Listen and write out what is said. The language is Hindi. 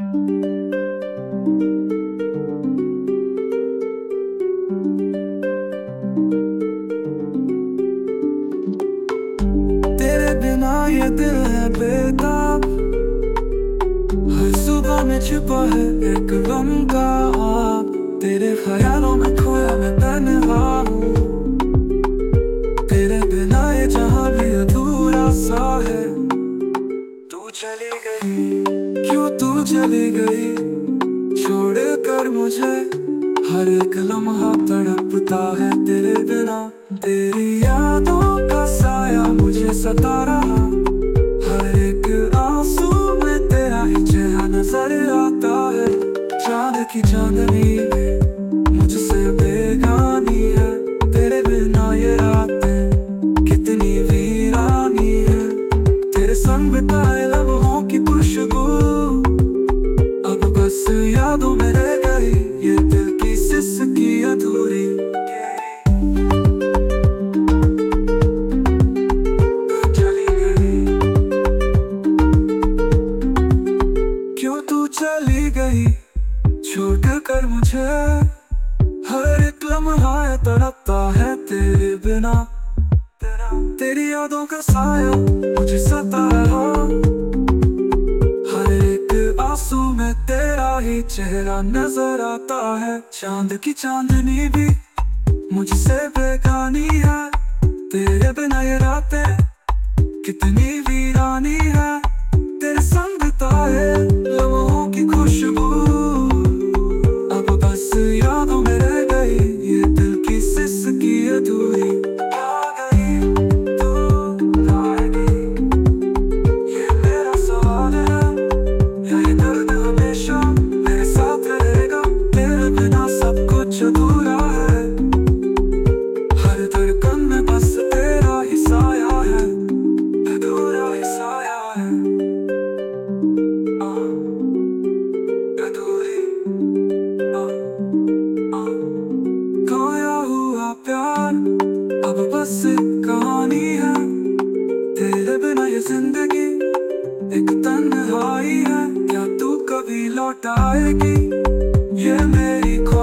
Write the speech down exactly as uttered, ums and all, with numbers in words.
तेरे बिना ये दिल है बेताब, हर सुबह में छुपा है एक गम का आप। तेरे ख्यालों में खोया मैं तन्हा हूँ, तेरे बिना ये जहां भी अधूरा सा है। तू चली गई, क्यों तू चली गई, छोड़ कर मुझे। हर एक लम्हा तड़पता है तेरे बिना, तेरी यादों का साया मुझे सता रहा। हर एक आंसू में तेरा ही चेहरा नजर आता है। चांद की चांदनी भी मुझसे बेगानी है, तेरे बिना ये रातें कितनी वीरानी है। तेरे संग बिताए लम्हों की खुशबू अब बस यादों में रह गई, ये दिल की सिसकी अधूरी। चली गई, क्यों तू चली गई, छोड़ कर मुझे। हर एक लम्हा तड़पता है तेरे बिना, तेरी यादों का साया मुझे सता रहा। हर एक आंसू में तेरा ही चेहरा नजर आता है। चांद की चांदनी भी मुझसे बेगानी है, तेरे बिना ये रातें कितनी वीरानी है। तेरे संग बिताए लम्हों की खुशबू अब बस यादों में रह गई, ये दिल की सिसकी अधूरी। आ गई तू आएगी, ये मेरा सवाल है, या ये दर्द हमेशा मेरे साथ रहेगा। तेरे बिना सब कुछ अधूरा है, हर धड़कन में बस तेरा ही साया है, अधूरा ही साया है। आ, अधूरी आ, आ, खोया हुआ प्यार अब बस एक कहानी है, तेरे बिना ये जिंदगी एक तन्हाई है। क्या तू कभी लौट आएगी, ये मेरी